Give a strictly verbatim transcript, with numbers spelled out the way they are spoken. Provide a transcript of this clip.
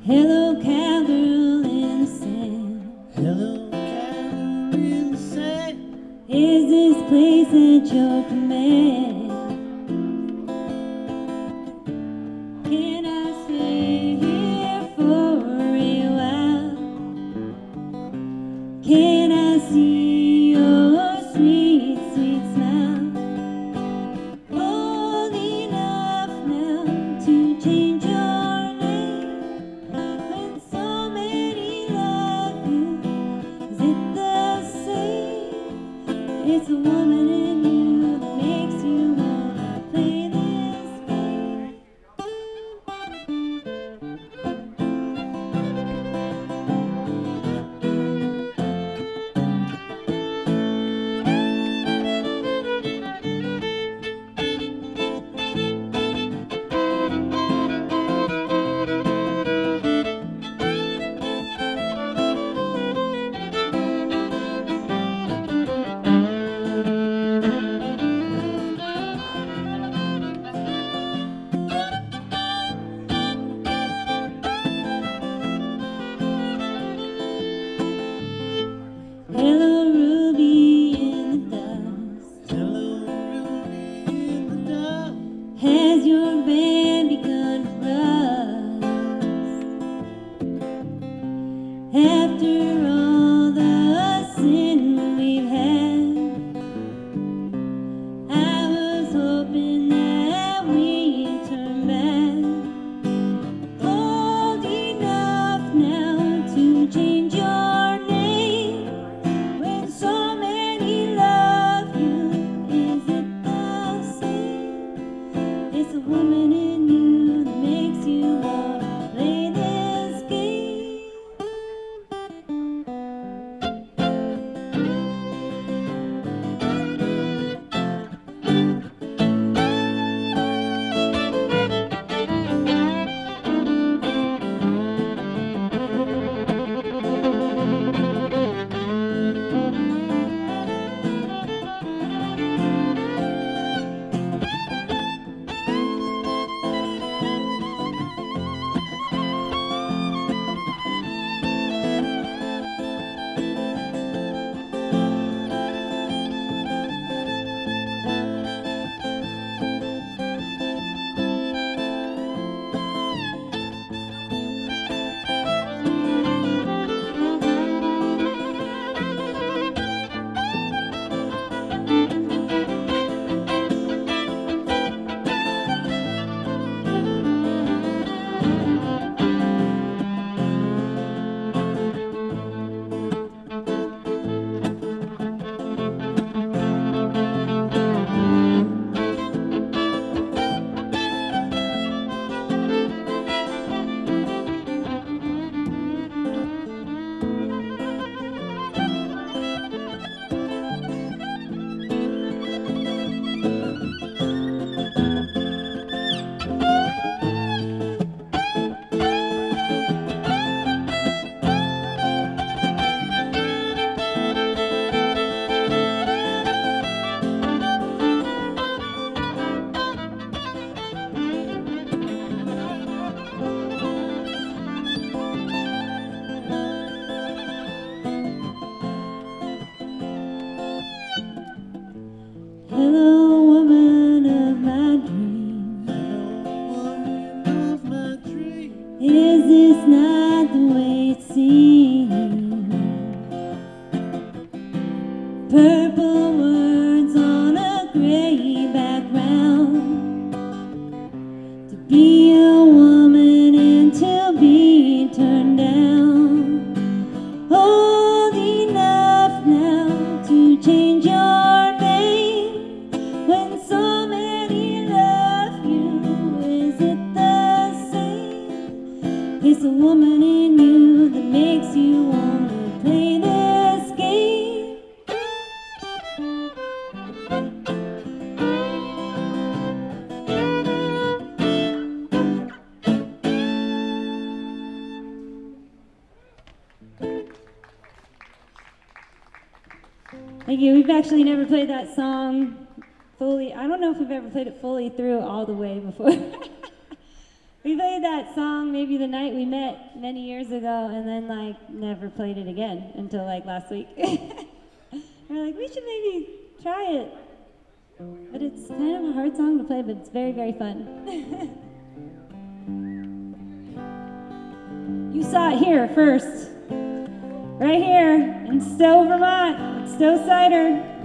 Hello, cowgirl in the sand. Hello, cowgirl in the sand. Is this place at your command? Can I stay here for a while? Can I see your sweet, sweet smile? Old enough now to change your name. When so many love you, is it the same? It's a woman in you that makes you wanna play this game. Hello, Ruby in the dust. Hello, Ruby in the dust. Has your band begun to rust? After all the sin we've had, I was hoping that we'd turn back. Old enough now to change your name. When so many love you, is it the same? It's a woman in you that makes you wanna play this game. Hello, woman of my dreams. Hello, woman of my dream. Is this not the way it seems? Purple words on a gray background. To be a woman and to be turned down. Old enough now to change your name. When so many love you, is it the same? It's a woman in you that makes you wanna play this game. Thank you. We've actually never played that song fully. I don't know if we've ever played it fully through all the way before. We played that song maybe the night we met many years ago, and then like never played it again until like last week. We're like, we should maybe try it. But it's kind of a hard song to play, but it's very, very fun. You saw it here first. Right here in Stowe, Vermont. Stowe Cider.